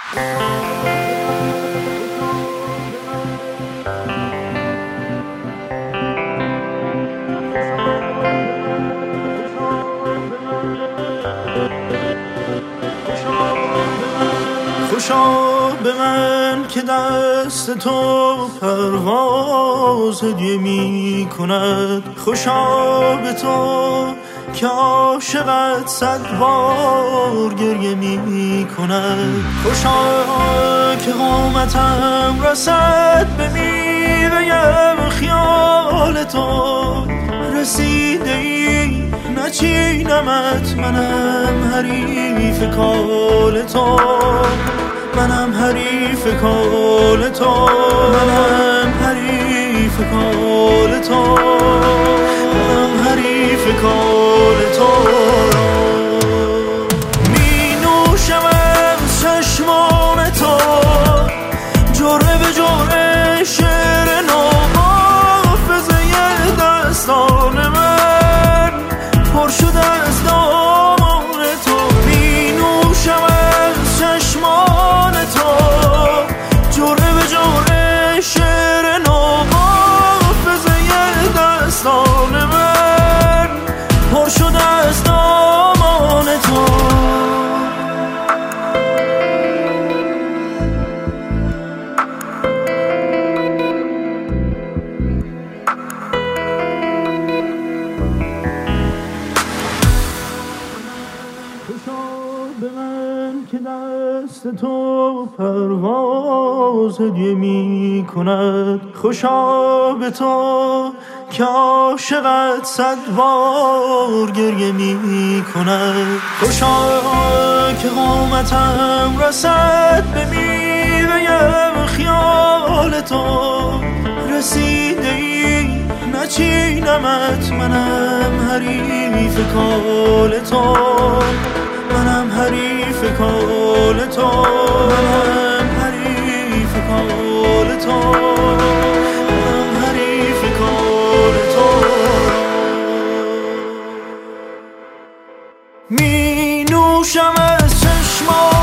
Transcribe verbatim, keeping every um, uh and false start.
خوشا به من که دست تو پرواز هدیه می کند، خوشا به تو که عاشقت صد بار گریه می کند، خوشا که قامتم رسد به میوه خیال تو، رسیده ای نچینمت، منم حریف کال تو، منم حریف کال تو، منم حریف کال تو، منم حریف کال تو. می نوشم از چشمان تو جرعه به جرعه شعر نو، حافظه دستان من پر شده از دامان تو. می نوشم از چشمان تو جرعه به جرعه شعر نو، حافظه دستان من پر شده از دامان تو. به من که دست تو پرواز هدیه می کند، خوشا به تو که عاشقت صد بار گریه می کند، خوشا که قامتم رسد به میوه خیال تو، رسیده ای نچینمت، منم حریف کال تو، منم حریف کال تو، منم حریف کال تو، منم حریف کال تو. می نوشم از چشمان